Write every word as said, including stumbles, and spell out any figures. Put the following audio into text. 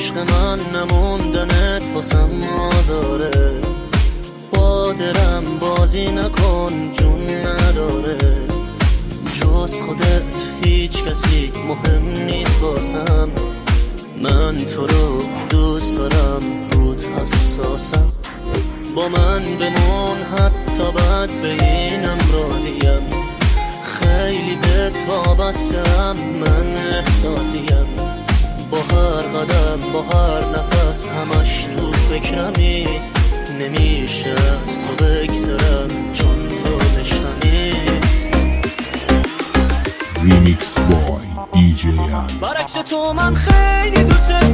عشق من نموندنت واسم آزاره، با دلم بازی نکن جون نداره، جز خودت هیچ کسی مهم نیست واسم، من تو رو دوست دارم رود حساسم، با من بمون حتی بد به اینم راضیم، خیلی بهت وابستم من احساسیم، با هر قدم با هر نفس همش تو فکرمی، نمیشه از تو بگذرم چون تو عشقمی. ریمیکس بای دی جی ام. برعکس تو من خیلی دوست